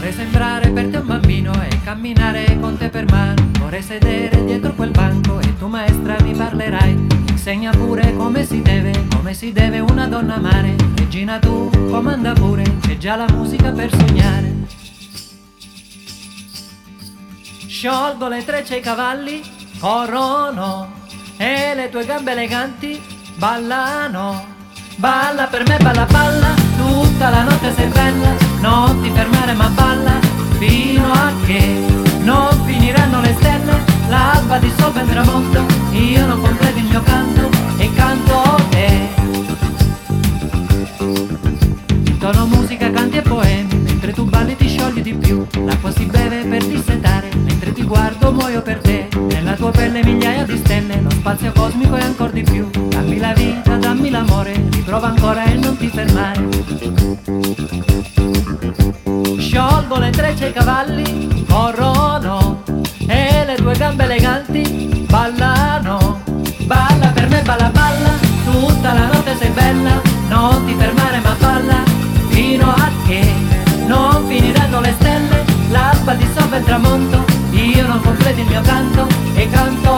Vorrei sembrare per te un bambino e camminare con te per mano. Vorrei sedere dietro quel banco e tu maestra mi parlerai. Mi insegna pure come si deve una donna amare. Regina tu comanda pure, c'è già la musica per sognare. Sciolgo le trecce e i cavalli corrono e le tue gambe eleganti ballano. Balla per me, balla, balla, tutta la notte sei bella. Non ti fermare ma balla, fino a che non finiranno le stelle. L'alba dissolve il tramonto, io non completo il mio canto e canto te. Intono musica, canti e poemi, mentre tu balli ti sciogli di più. L'acqua si beve per dissetare, mentre ti guardo muoio per te. Nella tua pelle migliaia di stelle, lo spazio cosmico e ancora di più. Dammi la vita, dammi l'amore, riprova ancora e non ti fermare. Sciolgo le trecce e i cavalli corrono e le tue gambe eleganti ballano. Balla per me, balla, balla, tutta la notte sei bella. Non ti fermare ma balla, fino a che non finiranno le stelle. L'alba dissolve il tramonto, io non completo il mio canto e canto